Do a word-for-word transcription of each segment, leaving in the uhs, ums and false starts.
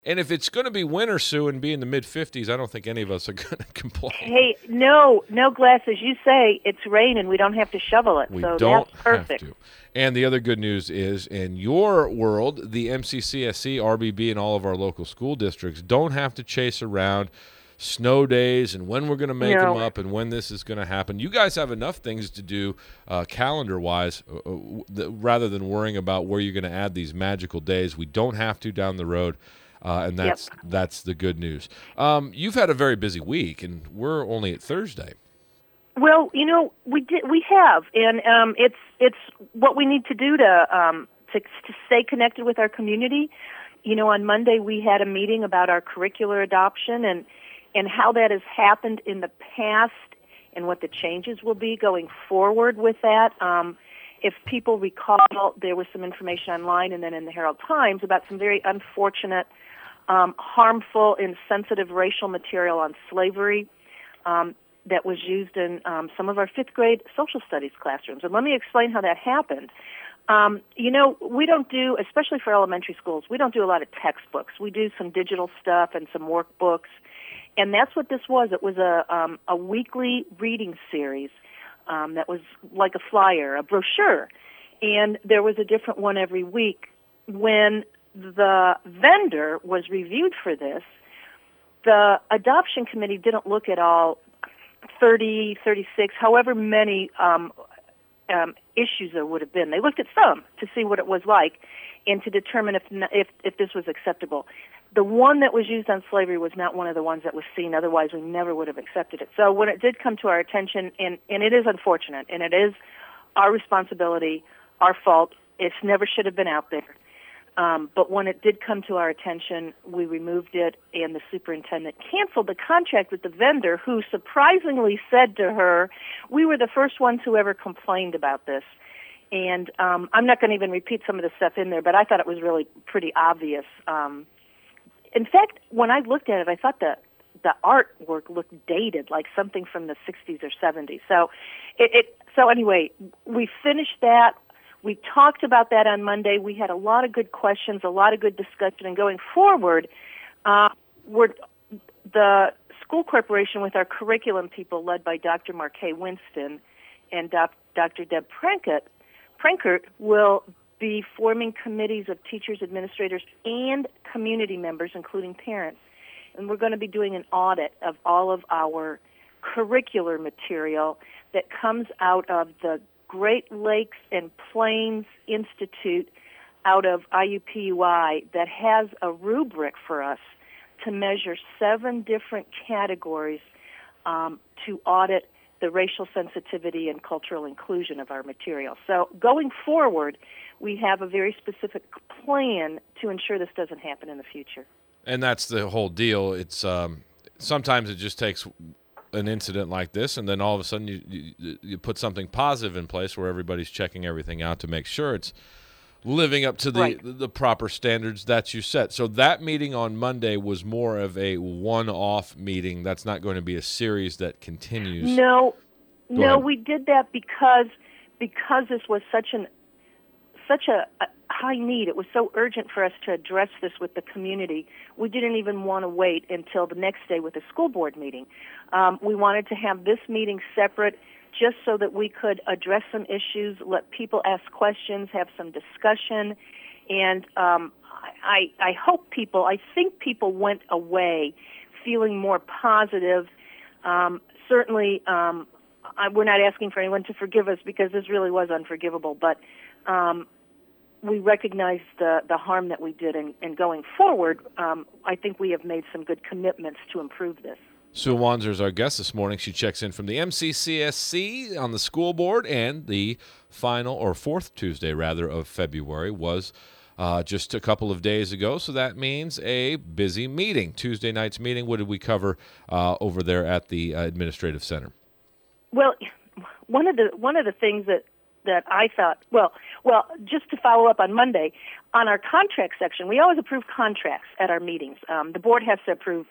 And if it's going to be winter, Sue, and be in the mid fifties, I don't think any of us are going to complain. Hey, no, no glass, as you say, it's rain and we don't have to shovel it, We so don't that's perfect. have to. And the other good news is, in your world, the M C C S C, R B B, and all of our local school districts don't have to chase around snow days and when we're going to make No. them up and when this is going to happen. You guys have enough things to do uh, calendar-wise uh, uh, th- rather than worrying about where you're going to add these magical days. We don't have to down the road. Uh, and that's Yep. that's the good news. Um, you've had a very busy week, and we're only at Thursday. Well, you know, we did, we have, and um, it's it's what we need to do to um, to to stay connected with our community. You know, on Monday we had a meeting about our curricular adoption and and how that has happened in the past and what the changes will be going forward with that. Um, if people recall, there was some information online and then in the Herald Times about some very unfortunate, um, harmful, insensitive racial material on slavery um, that was used in um, some of our fifth grade social studies classrooms. And let me explain how that happened. Um, you know, we don't do, especially for elementary schools, we don't do a lot of textbooks. We do some digital stuff and some workbooks. And that's what this was. It was a um, a weekly reading series um, that was like a flyer, a brochure. And there was a different one every week. When the vendor was reviewed for this, the adoption committee didn't look at all thirty, thirty-six, however many um, um, issues there would have been. They looked at some to see what it was like and to determine if if, if this was acceptable. The one that was used on slavery was not one of the ones that was seen. Otherwise, we never would have accepted it. So when it did come to our attention, and, and it is unfortunate, and it is our responsibility, our fault, it never should have been out there. Um, but when it did come to our attention, we removed it, and the superintendent canceled the contract with the vendor, who surprisingly said to her, we were the first ones who ever complained about this. And um, I'm not going to even repeat some of the stuff in there, but I thought it was really pretty obvious. Um, in fact, when I looked at it, I thought the the artwork looked dated, like something from the sixties or seventies. So, it, it so anyway, we finished that. We talked about that on Monday. We had a lot of good questions, a lot of good discussion, and going forward, uh, we're the school corporation with our curriculum people, led by Doctor Marquet Winston and Doctor Deb Prankett, Prankert, will be forming committees of teachers, administrators, and community members, including parents. And we're going to be doing an audit of all of our curricular material that comes out of the Great Lakes and Plains Institute out of I U P U I that has a rubric for us to measure seven different categories um, to audit the racial sensitivity and cultural inclusion of our material. So going forward, we have a very specific plan to ensure this doesn't happen in the future. And that's the whole deal. It's um, sometimes it just takes an incident like this, and then all of a sudden you, you you put something positive in place where everybody's checking everything out to make sure it's living up to the Right. the proper standards that you set. So that meeting on Monday was more of a one-off meeting. That's not going to be a series that continues. No, Go no, ahead. we did that because because this was such an such a, a high need. It was so urgent for us to address this with the community. We didn't even want to wait until the next day with the school board meeting. Um, we wanted to have this meeting separate just so that we could address some issues, let people ask questions, have some discussion. And um, I, I hope people, I think people went away feeling more positive. Um, certainly, um, I, we're not asking for anyone to forgive us because this really was unforgivable, but um, we recognize the, the harm that we did, and, and going forward, um, I think we have made some good commitments to improve this. Sue Wanzer is our guest this morning. She checks in from the M C C S C on the school board, and the final, or fourth Tuesday, rather, of February was uh, just a couple of days ago, so that means a busy meeting. Tuesday night's meeting, what did we cover uh, over there at the uh, Administrative Center? Well, one of the one of the things that, that I thought, well, well, just to follow up on Monday, on our contract section, we always approve contracts at our meetings. Um, the board has to approve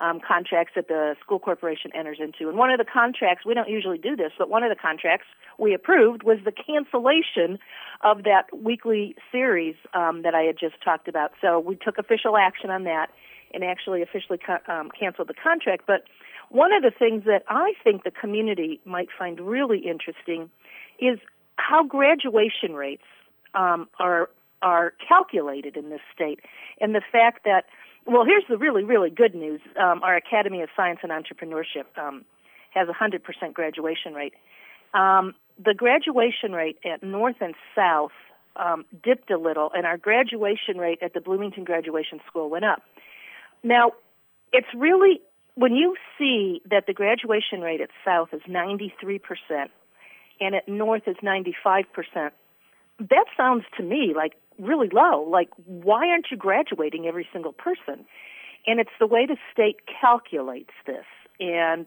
um, contracts that the school corporation enters into. And one of the contracts, we don't usually do this, but one of the contracts we approved was the cancellation of that weekly series um, that I had just talked about. So we took official action on that and actually officially co- um, canceled the contract. But one of the things that I think the community might find really interesting is how graduation rates um, are are calculated in this state, and the fact that, well, here's the really, really good news. Um, our Academy of Science and Entrepreneurship um, has a one hundred percent graduation rate. Um, the graduation rate at North and South um, dipped a little, and our graduation rate at the Bloomington Graduation School went up. Now, it's really, when you see that the graduation rate at South is ninety-three percent and at North is ninety-five percent, that sounds to me like really low. Like, why aren't you graduating every single person? And it's the way the state calculates this. And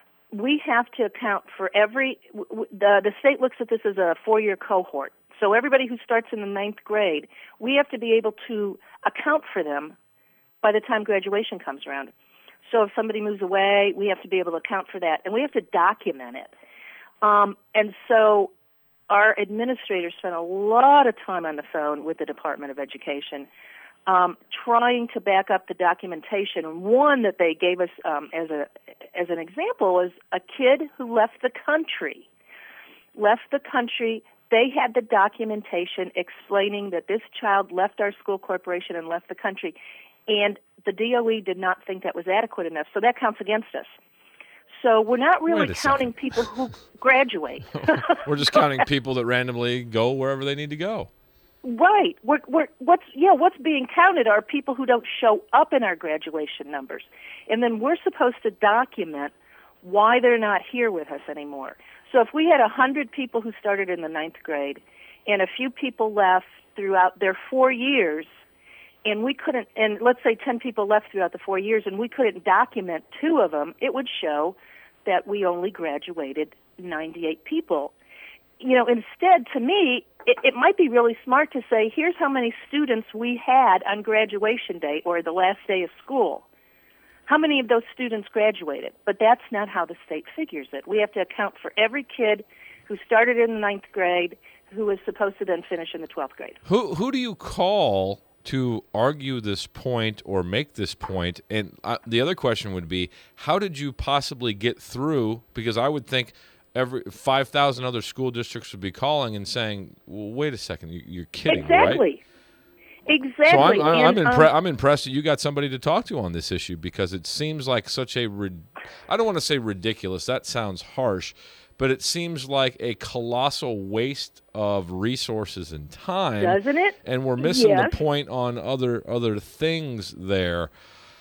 we have to account for every, the, the state looks at this as a four-year cohort. So everybody who starts in the ninth grade, we have to be able to account for them by the time graduation comes around. So if somebody moves away, we have to be able to account for that, and we have to document it. Um, and so our administrators spent a lot of time on the phone with the Department of Education um, trying to back up the documentation. And one that they gave us um, as a as an example is a kid who left the country. Left the country. They had the documentation explaining that this child left our school corporation and left the country. And the D O E did not think that was adequate enough, so that counts against us. So we're not really counting second. people who graduate. We're just counting people that randomly go wherever they need to go. Right. We're, we're, what's yeah, what's being counted are people who don't show up in our graduation numbers. And then we're supposed to document why they're not here with us anymore. So if we had one hundred people who started in the ninth grade and a few people left throughout their four years, and we couldn't, and let's say ten people left throughout the four years, and we couldn't document two of them, it would show that we only graduated ninety-eight people. You know, instead, to me, it, it might be really smart to say, here's how many students we had on graduation day or the last day of school. How many of those students graduated? But that's not how the state figures it. We have to account for every kid who started in the ninth grade who was supposed to then finish in the twelfth grade. Who who do you call to argue this point or make this point? And uh, the other question would be, how did you possibly get through? Because I would think every five thousand other school districts would be calling and saying, well, wait a second, you, you're kidding, exactly. right? Exactly. So I'm, I'm, I'm, and, impre- um, I'm impressed that you got somebody to talk to on this issue, because it seems like such a, rid- I don't want to say ridiculous, that sounds harsh, but it seems like a colossal waste of resources and time. Doesn't it? And we're missing Yes. the point on other other things there.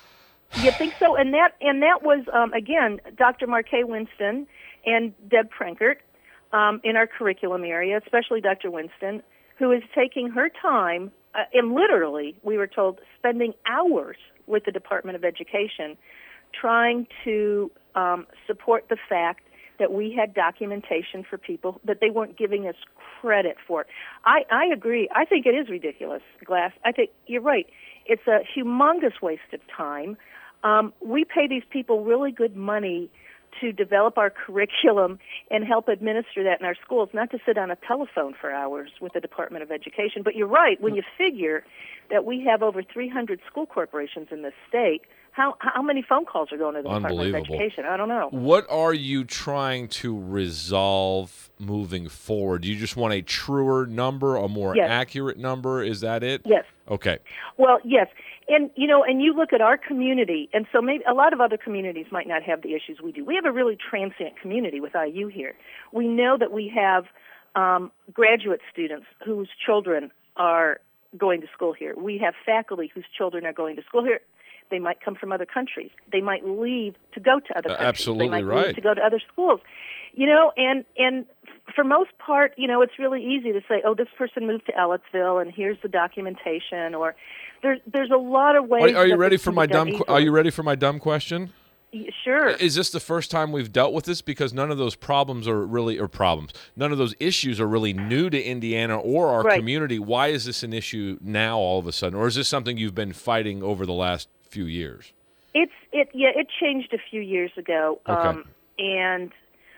You think so? And that and that was, um, again, Doctor Marquet Winston and Deb Prenkert um, in our curriculum area, especially Doctor Winston, who is taking her time, uh, and literally, we were told, spending hours with the Department of Education trying to um, support the fact that we had documentation for people that they weren't giving us credit for. I, I agree. I think it is ridiculous, Glass. I think you're right. It's a humongous waste of time. Um, we pay these people really good money to develop our curriculum and help administer that in our schools, not to sit on a telephone for hours with the Department of Education. But you're right, when you figure that we have over three hundred school corporations in this state, how how many phone calls are going to the Department of Education? I don't know. What are you trying to resolve moving forward? Do you just want a truer number, a more Yes. accurate number? Is that it? Yes. Okay. Well, yes. And, you know, and you look at our community, and so maybe a lot of other communities might not have the issues we do. We have a really transient community with I U here. We know that we have um, graduate students whose children are going to school here. We have faculty whose children are going to school here. They might come from other countries. They might leave to go to other Uh, countries. absolutely they might right. leave to go to other schools. You know, and and for most part, you know, it's really easy to say, oh, this person moved to Ellettsville, and here's the documentation. Or there's there's a lot of ways. Are, are you that ready this for can my be done dumb? qu- easily. Are you ready for my dumb question? Y- Sure. Is this the first time we've dealt with this? Because none of those problems are really, or problems, none of those issues are really new to Indiana or our Right. community. Why is this an issue now all of a sudden? Or is this something you've been fighting over the last few years? It's it yeah it changed a few years ago, Okay. um, and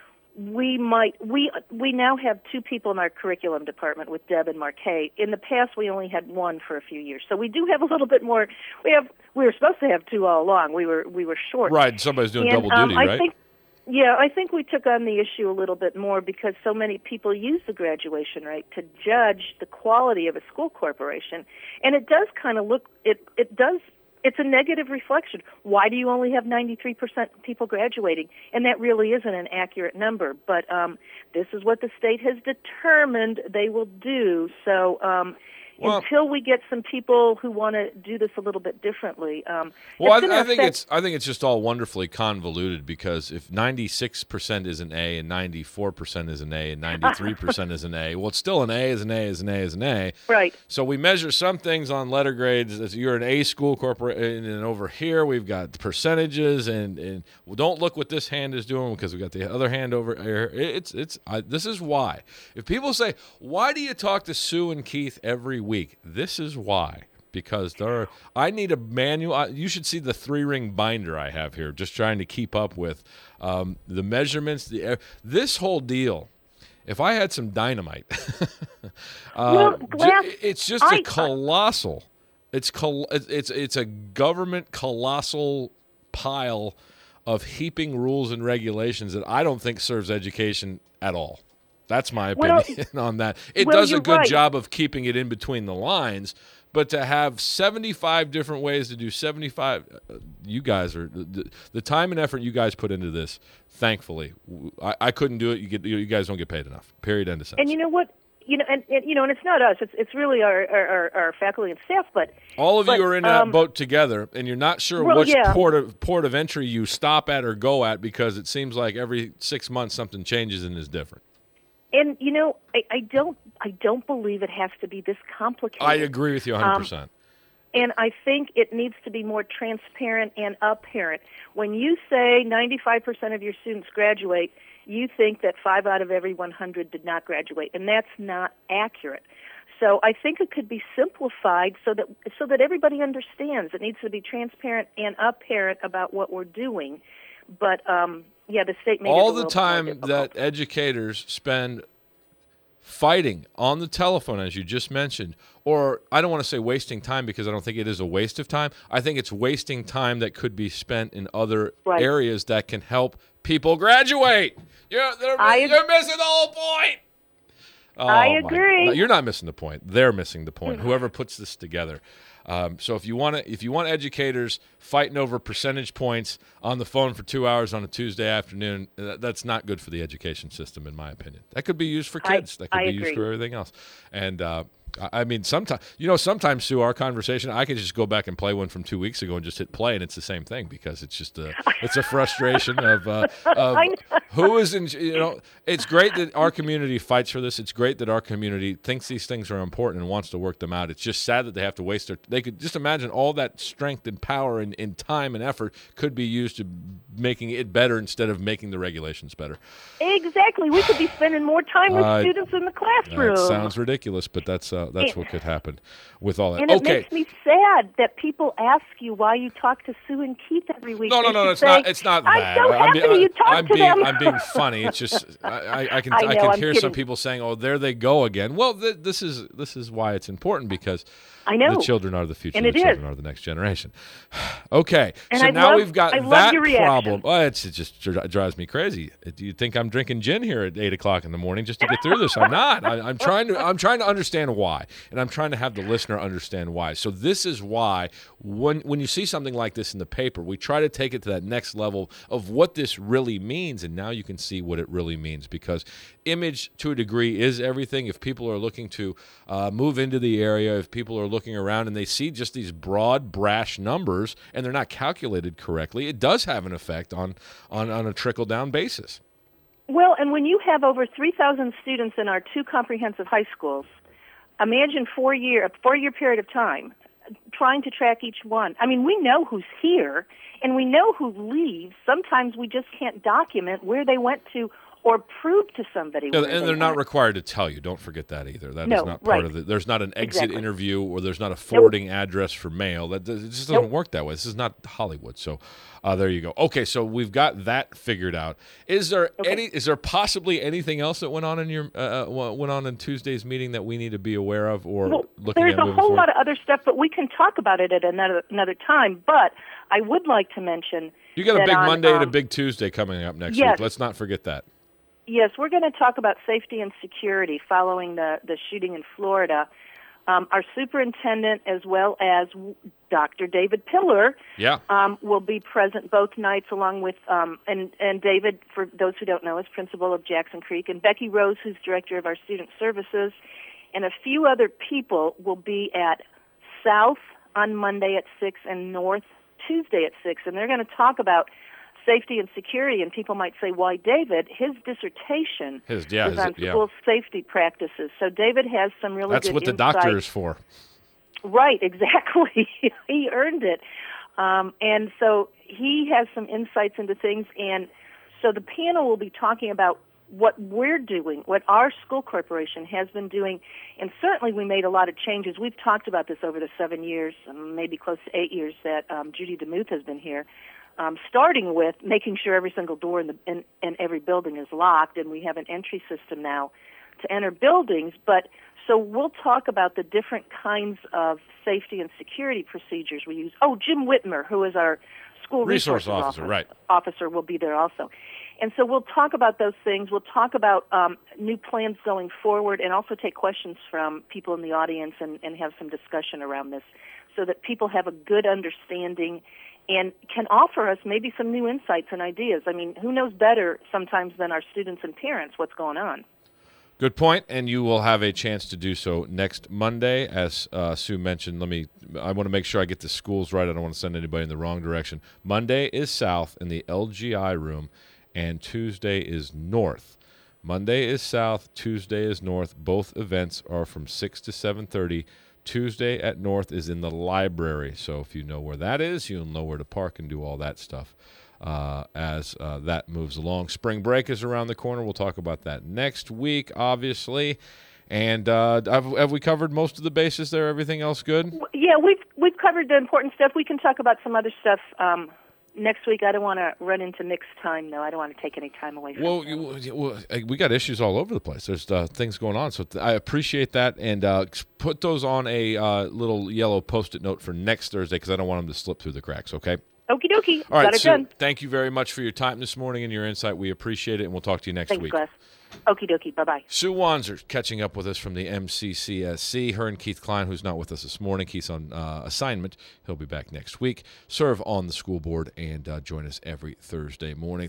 we might we we now have two people in our curriculum department with Deb and Marquet. In the past, we only had one for a few years, so we do have a little bit more. We have we were supposed to have two all along. We were we were short. Right, somebody's doing and, double um, duty, I right? Think, yeah, I think we took on the issue a little bit more because so many people use the graduation rate to judge the quality of a school corporation, and it does kind of look it it does. It's a negative reflection. Why do you only have ninety-three percent people graduating? And that really isn't an accurate number. But um, this is what the state has determined they will do. So um, well, until we get some people who want to do this a little bit differently, um, well, I, I think affect- it's I think it's just all wonderfully convoluted because if ninety-six percent is an A and ninety-four percent is an A and ninety-three percent is an A, well, it's still an A is an A is an A is an A. Right. So we measure some things on letter grades. As you're an A school corporation, and over here we've got percentages, and, and well, don't look what this hand is doing because we got the other hand over here. It's it's I, this is why. If people say, "Why do you talk to Sue and Keith every week?" This is why. Because there are, I need a manual. I, you should see the three-ring binder I have here, just trying to keep up with um, the measurements. The this whole deal. If I had some dynamite, uh, well, glass, j- it's just I, a colossal. It's col- it's it's a government colossal pile of heaping rules and regulations that I don't think serves education at all. That's my opinion well, on that. It well, does a good right. job of keeping it in between the lines, but to have seventy-five different ways to do seventy-five, uh, you guys are the, the time and effort you guys put into this. Thankfully, I, I couldn't do it. You get you guys don't get paid enough. Period. End of sentence. And you know what? You know, and, and you know, and it's not us. It's it's really our our, our faculty and staff. But all of but, you are in um, that boat together, and you're not sure well, which yeah. port of port of entry you stop at or go at because it seems like every six months something changes and is different. And you know, I, I don't, I don't believe it has to be this complicated. I agree with you one hundred percent. Um, and I think it needs to be more transparent and apparent. When you say ninety-five percent of your students graduate, you think that five out of every one hundred did not graduate, and that's not accurate. So I think it could be simplified so that so that everybody understands. It needs to be transparent and apparent about what we're doing. But um, yeah, the state made all it a the time that educators spend fighting on the telephone, as you just mentioned, or I don't want to say wasting time because I don't think it is a waste of time. I think it's wasting time that could be spent in other right. areas that can help people graduate. You're, I, you're missing the whole point. Oh, I agree. My, you're not missing the point. They're missing the point. Mm-hmm. Whoever puts this together. Um, so if you want to, if you want educators fighting over percentage points on the phone for two hours on a Tuesday afternoon, that, that's not good for the education system, in my opinion. That could be used for kids. I, that could I be agree. used for everything else. And uh, I mean, sometimes you know, sometimes Sue, our conversation, I can just go back and play one from two weeks ago and just hit play, and it's the same thing because it's just a, it's a frustration of, uh, of who is in. You know, it's great that our community fights for this. It's great that our community thinks these things are important and wants to work them out. It's just sad that they have to waste their. They could just imagine all that strength and power and, and time and effort could be used to making it better instead of making the regulations better. Exactly, we could be spending more time with uh, students in the classroom. That sounds ridiculous, but that's uh, that's it, what could happen with all that. And okay. it makes me sad that people ask you why you talk to Sue and Keith every week. No, no, they no, it's say, not. It's not I'm that. so I'm, happy being, you talk I'm to being, them. I'm being funny. It's just I, I, I can I, know, I can I'm hear kidding. some people saying, "Oh, there they go again." Well, th- this is this is why it's important because I know. the children are the future. And the it children is. are the next generation. Okay, and so I now love, we've got I love that your reaction. problem. Oh, it's, it just drives me crazy. Do you think I'm drinking gin here at eight o'clock in the morning just to get through this? I'm not. I, I'm trying to. I'm trying to understand why, and I'm trying to have the listener understand why. So this is why when when you see something like this in the paper, we try to take it to that next level of what this really means, and now you can see what it really means because image to a degree is everything. If people are looking to uh, move into the area, if people are looking around and they see just these broad, brash numbers and they're not calculated correctly, it does have an effect on on, on a trickle-down basis. Well, and when you have over three thousand students in our two comprehensive high schools, imagine four year, a four-year period of time trying to track each one. I mean, we know who's here, and we know who leaves. Sometimes we just can't document where they went to or prove to somebody. Yeah, where and they they're not are. required to tell you. Don't forget that either. That No, is not part right. of the. There's not an exit Exactly. interview, or there's not a forwarding address for mail. That it just doesn't Nope. work that way. This is not Hollywood. So, uh, there you go. Okay, so we've got that figured out. Is there Okay. any? Is there possibly anything else that went on in your uh, uh, went on in Tuesday's meeting that we need to be aware of, or Well, looking there's at a moving whole forward? lot of other stuff, but we can talk about it at another another time. But I would like to mention You got a that big on, Monday and a um, big Tuesday coming up next yes. week. Let's not forget that. Yes, we're going to talk about safety and security following the, the shooting in Florida. Um, our superintendent, as well as Doctor David Pillar, Yeah. um, will be present both nights, along with um, and and David, for those who don't know, is principal of Jackson Creek, and Becky Rose, who's director of our student services, and a few other people will be at South on Monday at six and North Tuesday at six, and they're going to talk about safety and security. And people might say, why David? His dissertation His yeah. is His, on yeah. school safety practices. So David has some really That's good what the insight. doctor is for. Right, exactly. He earned it. Um, and so he has some insights into things. And so the panel will be talking about what we're doing, what our school corporation has been doing. And certainly we made a lot of changes. We've talked about this over the seven years, um, maybe close to eight years that um, Judy DeMuth has been here. Um, starting with making sure every single door in, the, in, in every building is locked, and we have an entry system now to enter buildings. But so we'll talk about the different kinds of safety and security procedures we use. Oh, Jim Whitmer, who is our school Resource resources officer, right. officer, will be there also. And so we'll talk about those things. We'll talk about um, new plans going forward, and also take questions from people in the audience and, and have some discussion around this, so that people have a good understanding and can offer us maybe some new insights and ideas. I mean, who knows better sometimes than our students and parents what's going on? Good point, and you will have a chance to do so next Monday. As uh, Sue mentioned, let me. I want to make sure I get the schools right. I don't want to send anybody in the wrong direction. Monday is South in the L G I room, and Tuesday is North. Monday is South, Tuesday is North. Both events are from six to seven thirty. Tuesday at North is in the library, so if you know where that is, you'll know where to park and do all that stuff uh, as uh, that moves along. Spring break is around the corner. We'll talk about that next week, obviously. And uh, have, have we covered most of the bases there? Everything else good? Yeah, we've we've covered the important stuff. We can talk about some other stuff um, next week. I don't want to run into mixed time, though. I don't want to take any time away from Well, them. you, well, we got issues all over the place. There's uh, things going on, so th- I appreciate that. And uh, put those on a uh, little yellow Post-it note for next Thursday, because I don't want them to slip through the cracks, okay? Okie dokie. All right, Got it Sue, done. thank you very much for your time this morning and your insight. We appreciate it, and we'll talk to you next Thanks, week. Gus. Okie dokie. Bye-bye. Sue Wanzer catching up with us from the M C C S C. Her and Keith Klein, who's not with us this morning. Keith's on uh, assignment. He'll be back next week. Serve on the school board and uh, join us every Thursday morning.